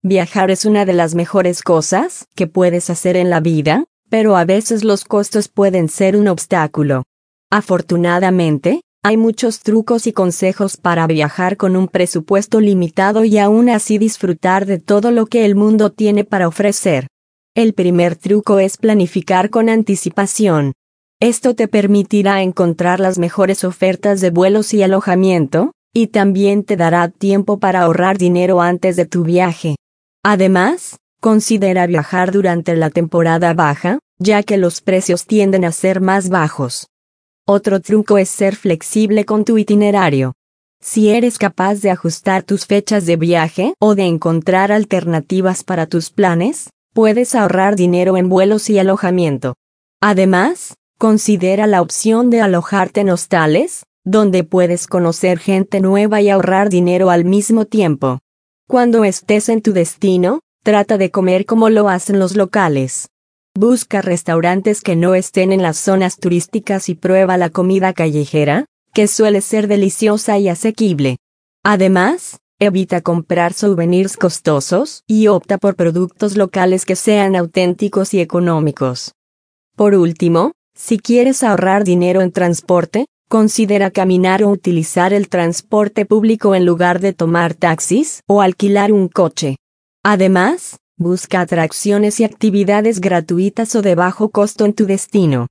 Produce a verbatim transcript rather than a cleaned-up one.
Viajar es una de las mejores cosas que puedes hacer en la vida, pero a veces los costos pueden ser un obstáculo. Afortunadamente, hay muchos trucos y consejos para viajar con un presupuesto limitado y aún así disfrutar de todo lo que el mundo tiene para ofrecer. El primer truco es planificar con anticipación. Esto te permitirá encontrar las mejores ofertas de vuelos y alojamiento, y también te dará tiempo para ahorrar dinero antes de tu viaje. Además, considera viajar durante la temporada baja, ya que los precios tienden a ser más bajos. Otro truco es ser flexible con tu itinerario. Si eres capaz de ajustar tus fechas de viaje o de encontrar alternativas para tus planes, puedes ahorrar dinero en vuelos y alojamiento. Además, considera la opción de alojarte en hostales, donde puedes conocer gente nueva y ahorrar dinero al mismo tiempo. Cuando estés en tu destino, trata de comer como lo hacen los locales. Busca restaurantes que no estén en las zonas turísticas y prueba la comida callejera, que suele ser deliciosa y asequible. Además, evita comprar souvenirs costosos y opta por productos locales que sean auténticos y económicos. Por último, si quieres ahorrar dinero en transporte, considera caminar o utilizar el transporte público en lugar de tomar taxis o alquilar un coche. Además, busca atracciones y actividades gratuitas o de bajo costo en tu destino.